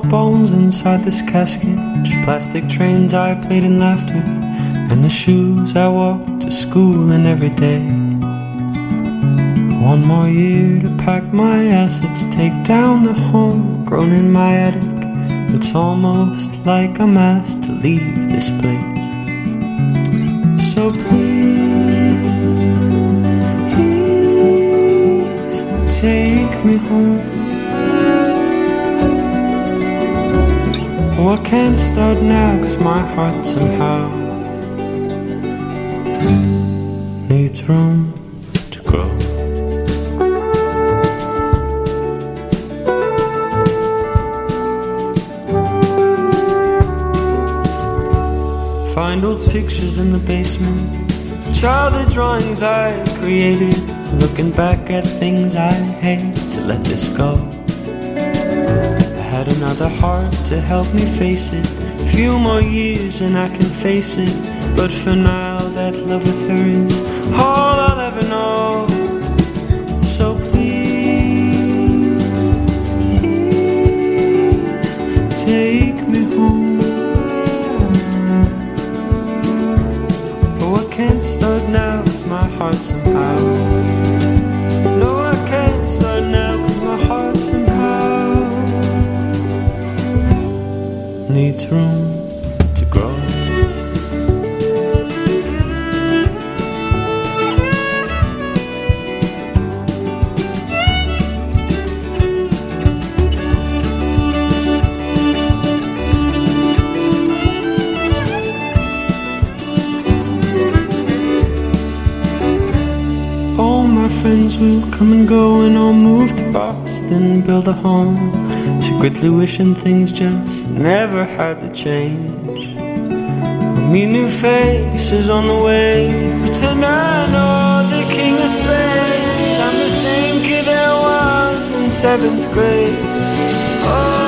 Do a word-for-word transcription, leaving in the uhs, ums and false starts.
bones inside this casket, just plastic trains I played and laughed with, and the shoes I walked to school in every day. One more year to pack my assets, take down the home grown in my attic. It's almost like I'm asked to leave this place. So please take me home. Oh, I can't start now, cause my heart somehow needs room to grow. Find old pictures in the basement, childhood drawings I created, looking back at things I hate to let this go. I had another heart to help me face it, a few more years and I can face it, but for now that love with her is all I'll ever know. So please, please take me home. Can't start now cause my heart somehow. No, I can't start now cause my heart somehow needs room to grow. Friends will come and go and I'll move to Boston, build a home, secretly wishing things just never had to change. I'll meet new faces on the way, pretend I know the king of Spain. I'm the same kid that was in seventh grade. Oh,